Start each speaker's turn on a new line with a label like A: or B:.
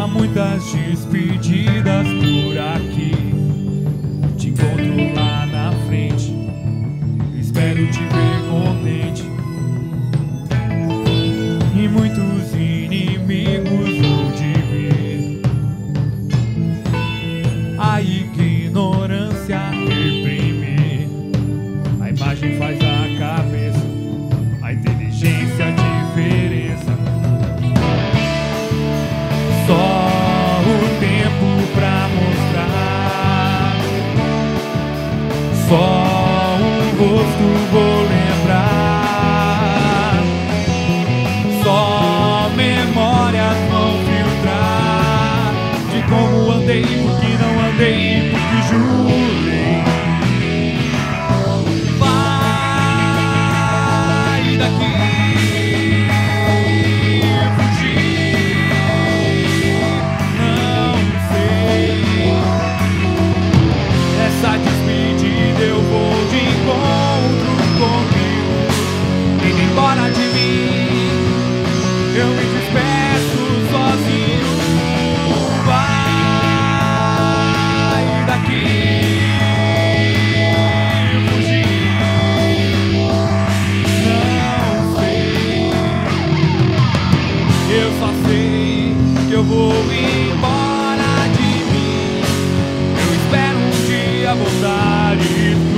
A: muitas despedidas por aqui. Te encontro lá na frente, espero te ver contente. E muitos inimigos vou te ver. A ignorância reprime, a imagem faz a cabeça, a inteligência a diferença. Só o tempo pra mostrar, só um rosto vou lembrar, só memórias vão filtrar de como andei, porque não andei, porque jurei. Vai daqui, essa despedida eu vou de encontro comigo. Indo embora de mim, eu me despeço sozinho. Vai daqui, fugir, não sei. Eu só sei que eu vou embora de mim. Eu espero um dia voltar e